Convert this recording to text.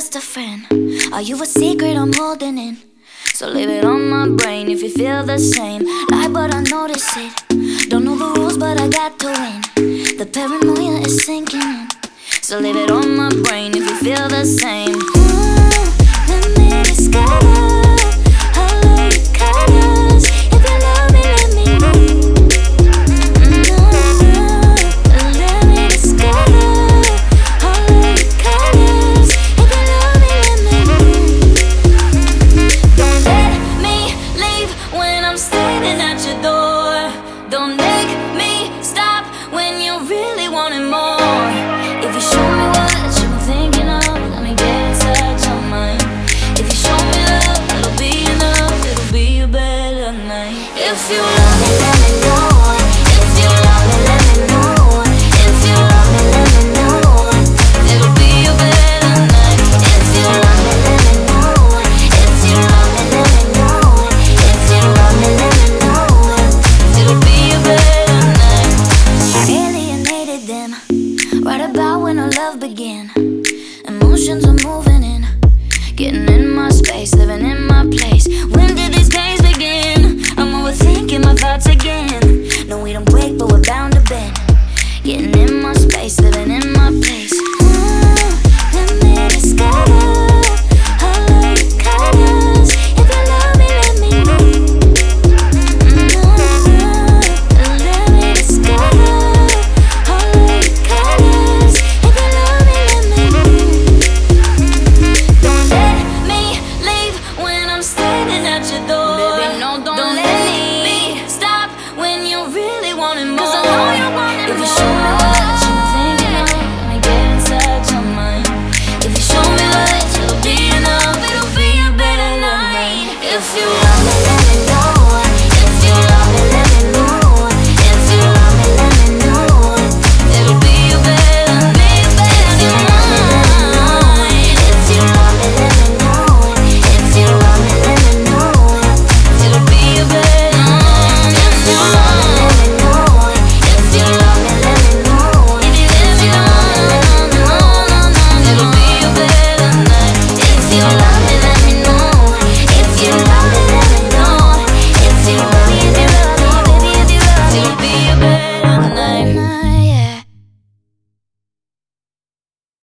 just a friend? Are you a secret I'm holding in? So leave it on my brain if you feel the same. Lie but I notice it. Don't know the rules but I got to win. The paranoia is sinking in. So leave it on my brain if you feel the same. Let me discover